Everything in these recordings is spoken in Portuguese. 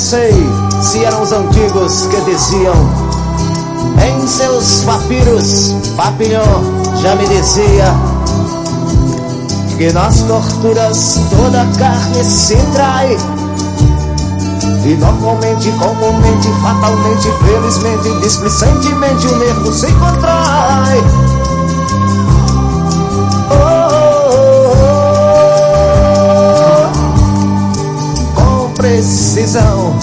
sei se eram os antigos que diziam. Em seus papiros, Papillon já me dizia que nas torturas toda carne se trai. E normalmente, comumente, fatalmente, felizmente, displicentemente o nervo se contrai. Com precisão.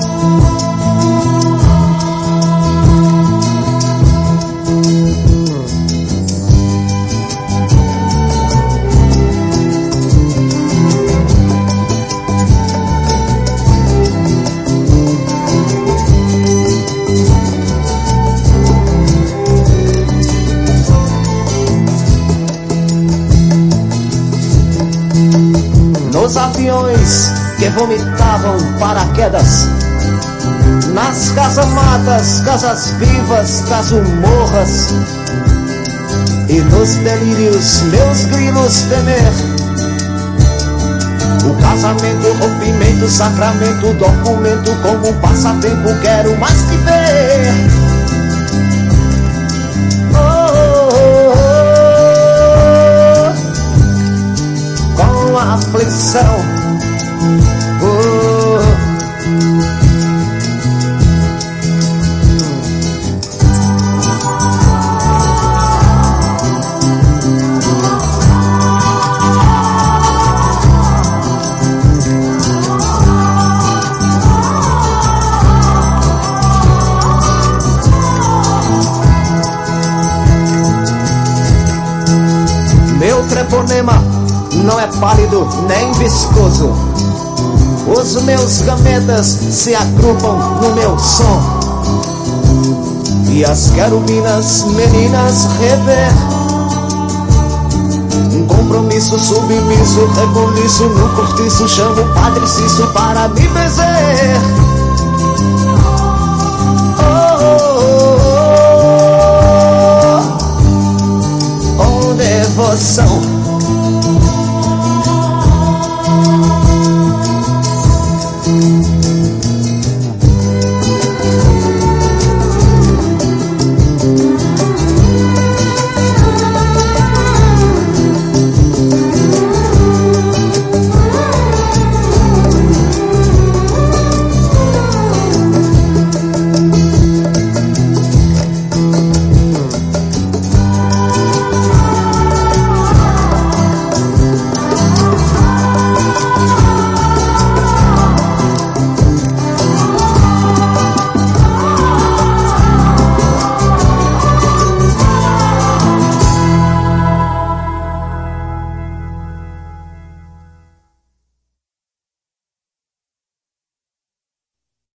Nos aviões que vomitavam paraquedas, nas casamatas, casas vivas, casumorras, e nos delírios meus grilos temer. O casamento, o rompimento, o sacramento, o documento, como um passatempo quero mais que ver. Aflição, meu treponema não é pálido nem viscoso. Os meus gametas se agrupam no meu som, e as querubinas meninas rever. Um compromisso submisso, rebuliço no cortiço, chamo o Padre Cício para me benzer. Oh, oh, oh.